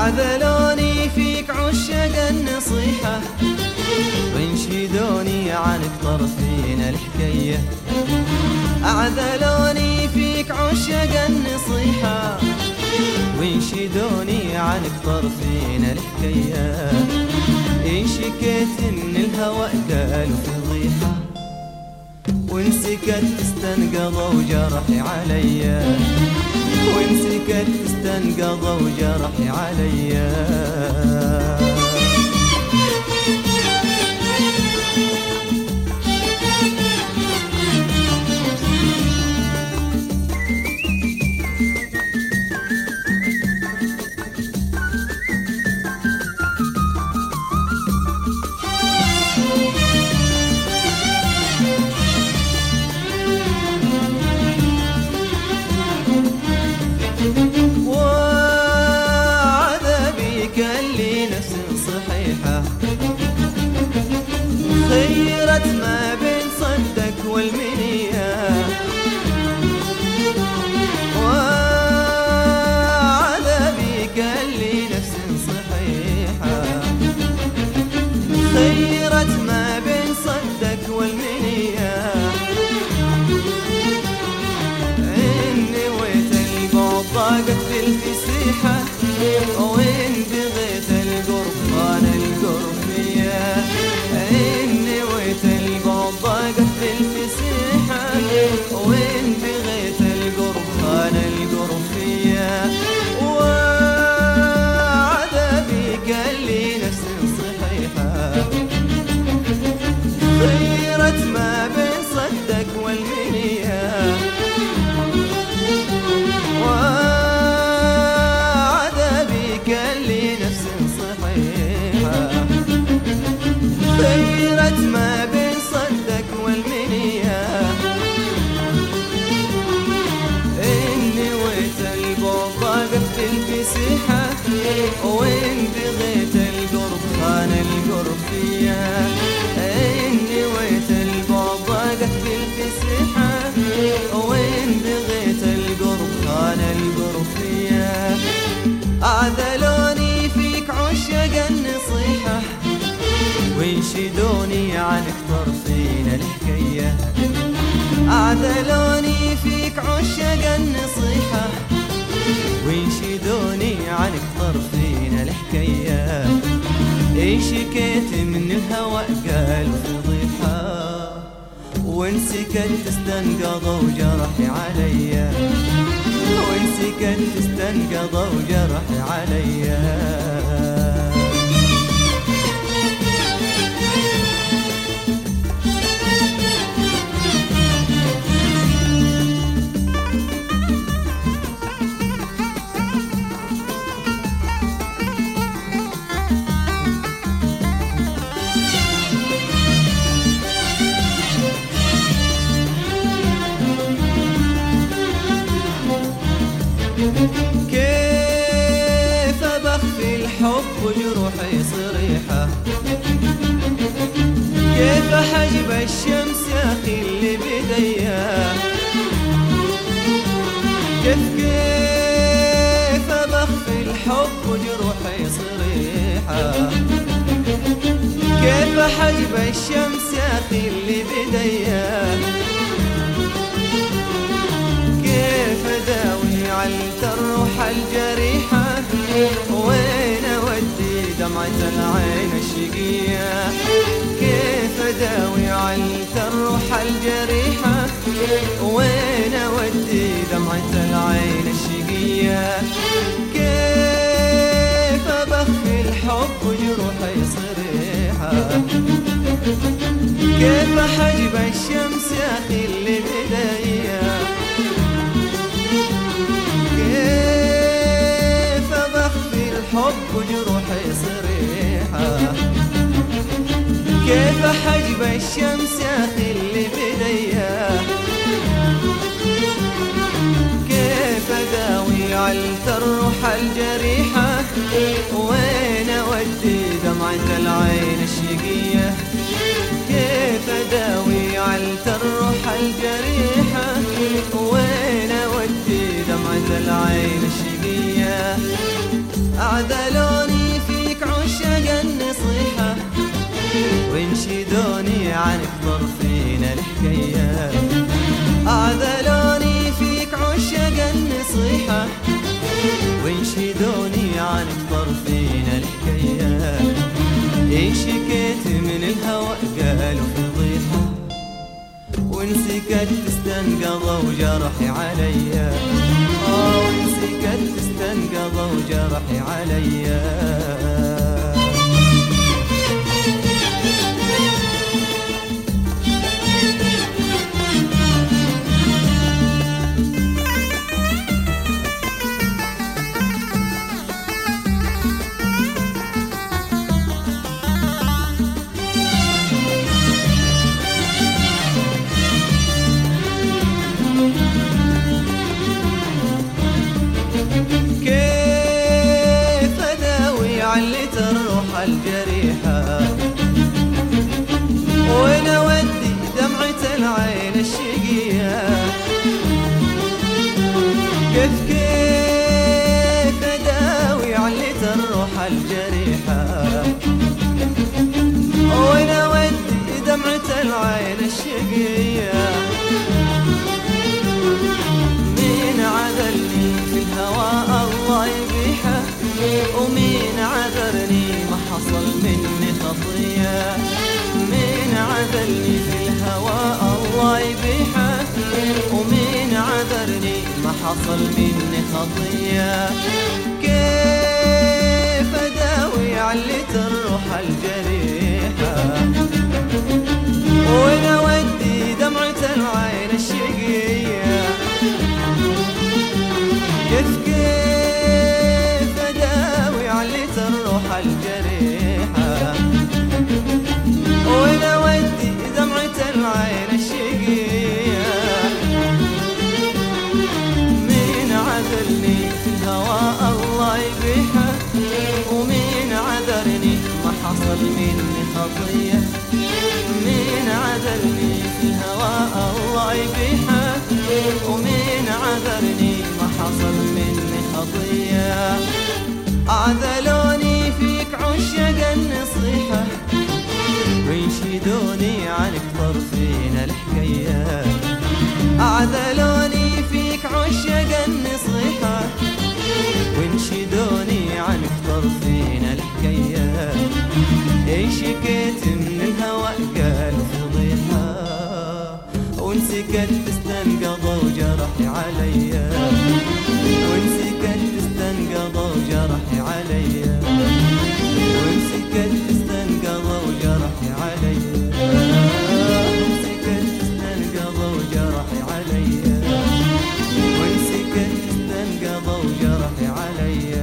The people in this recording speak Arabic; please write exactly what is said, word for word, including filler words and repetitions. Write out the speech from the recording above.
أعذلوني فيك عشاق النصيحة وينشدوني عنك طرفين الحكاية. أعذلوني فيك عشاق النصيحة وينشدوني عنك طرفين الحكاية. إن شكيت من الهوى قالوا فضيحة وإن سكت استنقضوا جرحي عليا. وإن سكت استنقضوا جرحي عليا. وعذابي كان لي نفس صحيحة خيرت ما بين صدك والمنية. وعذابي كان لي نفس صحيحة خيرت ما بين صدك والمنية. ضاقت في الفسيحة وإن بغيت القرب خان القرب فيا. إن نويت البعد ضاقت في الفسيحة وإن بغيت القرب خان القرب فيا. وعذابي كان لي نفس صحيحة خيرت ما بين صدك والمنية. خيرت ما بين صدك والمنية. إن نويت البعد ضاقت في الفسيحة وإن بغيت القرب خان القرب فيا. إن نويت البعد ضاقت في الفسيحة وإن بغيت القرب خان القرب فيا. أعذلوني فيك عشاق النصيحة وينشدوني عنك طرفين الحكاية. أعذلوني فيك عشاق النصيحة وينشدوني عنك طرفين الحكاية. إن شكيت من الهوى قالوا فضيحة وإن سكت استنقضوا جرحي عليا. وإن سكت استنقضوا جرحي عليا. كيف بخفي الحب وجروحي صريحة. كيف حجب الشمس يا أخي اللي بديا. كيف كيف بخفي الحب وجروحي صريحة. كيف حجب الشمس يا أخي اللي بديا. كيف داوي علت الروح الجريحة وين أودي دمعة العين الشقية. كيف داوي علت الروح الجريحة وين أودي دمعة العين الشقية. كيف بخفي الحب وجروحي صريحة. كيف حجب الشمس يا أخي اللي بداية. كيف بخفي الحب وجروحي صريحة. كيف حجب الشمس يا أخي اللي بديا. كيف داوي علت الروح الجريحة وين أودي دمعة العين الشقية. كيف داوي علت الروح الجريحة وين أودي دمعة العين الشقية. أعذلوني فيك عشاق النصيحة وانشدوني عنك طرفين الحكاية. أعذلوني فيك عشاق النصيحة وانشدوني عنك طرفين الحكاية. إن شكيت من الهوى قالوا فضيحة وإن سكت استنقضوا جرحي عليا. آه وإن سكت استنقضوا جرحي عليا. الجريحة وانا ودي دمعة العين الشقية. كيف كيف اداوي علة الروح الجريحة وانا ودي دمعة العين الشقية. مين عذلني في الهوى الله يبيحه ومين عذرني ما حصل مني خطية. مين عذلني في الهوى الله يبيحه ومين عذرني ما حصل مني خطية. كيف اداوي علة الروح الجريحة وانا ودي دمعة العين الشقية. كيف كيف اداوي علة الروح الجريحة وانا ودي دمعة العين الشقية. مين عذلني في الهوى الله يبيحه ومين عذرني ما حصل مني خطية. مين عذلني في الهوى الله يبيحه ومين عذرني ما حصل مني خطية. أعذلوني فيك عشاق النصيحة وينشدوني عنك طرفين الحكاية. أعذلوني فيك عشاق النصيحة وينشدوني عنك طرفين الحكاية. إن شكيت من الهوى قالوا فضيحة وإن سكت استنقضوا جرحي عليا. وإن سكت استنقضوا جرحي عليا. وإن سكت استنقضوا جرحي عليا. وإن سكت استنقضوا جرحي عليا. وإن سكت استنقضوا جرحي عليا.